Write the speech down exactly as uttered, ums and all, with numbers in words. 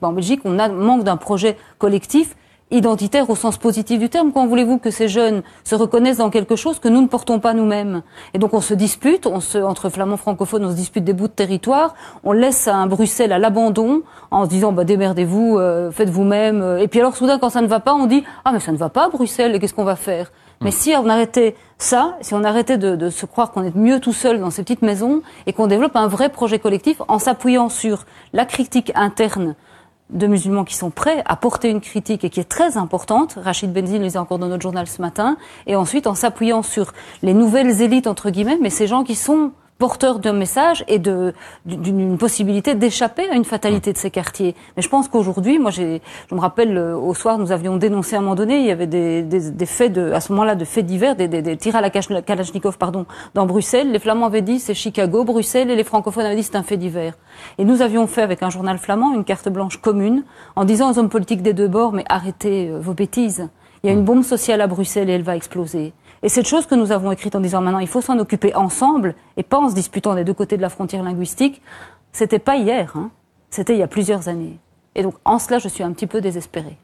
Ben, en Belgique, on a, manque d'un projet collectif identitaire au sens positif du terme. Quand voulez-vous que ces jeunes se reconnaissent dans quelque chose que nous ne portons pas nous-mêmes? Et donc on se dispute, on se, entre flamands francophones, on se dispute des bouts de territoire, on laisse un Bruxelles à l'abandon en se disant bah, démerdez-vous, euh, faites vous-même. Et puis alors soudain quand ça ne va pas, on dit ah mais ça ne va pas Bruxelles, et qu'est-ce qu'on va faire? Mais si on arrêtait ça, si on arrêtait de, de se croire qu'on est mieux tout seul dans ces petites maisons et qu'on développe un vrai projet collectif en s'appuyant sur la critique interne de musulmans qui sont prêts à porter une critique et qui est très importante. Rachid Benzine le disait encore dans notre journal ce matin. Et ensuite, en s'appuyant sur les nouvelles élites, entre guillemets, mais ces gens qui sont porteurs d'un message et de, d'une possibilité d'échapper à une fatalité de ces quartiers. Mais je pense qu'aujourd'hui, moi, j'ai, je me rappelle, au soir, nous avions dénoncé à un moment donné, il y avait des, des, des faits de, à ce moment-là, de faits divers, des, des, des tirs à la Kalachnikov, pardon, dans Bruxelles. Les Flamands avaient dit c'est Chicago, Bruxelles, et les francophones avaient dit c'est un fait divers. Et nous avions fait avec un journal flamand une carte blanche commune en disant aux hommes politiques des deux bords mais arrêtez euh, vos bêtises. Il y a une bombe sociale à Bruxelles et elle va exploser. Et cette chose que nous avons écrite en disant maintenant il faut s'en occuper ensemble et pas en se disputant des deux côtés de la frontière linguistique, c'était pas hier, hein. C'était il y a plusieurs années. Et donc en cela je suis un petit peu désespérée.